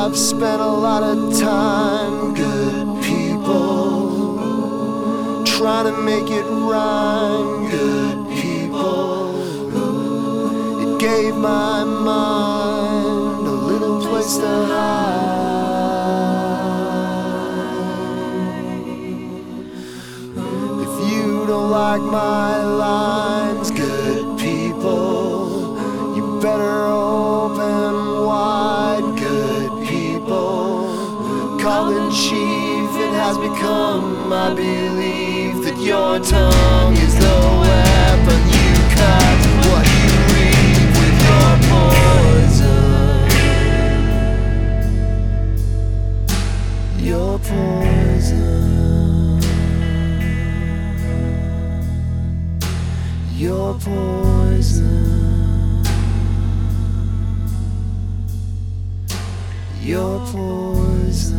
I've spent a lot of time, good people, trying to make it rhyme, good people. It gave my mind a little place to hide. If you don't like my lines, good people, you better open wide, good people. Call in chief, it has become my belief that your tongue is the weapon you cut, what you reap with your poison. Your poison. Your poison. Your poison.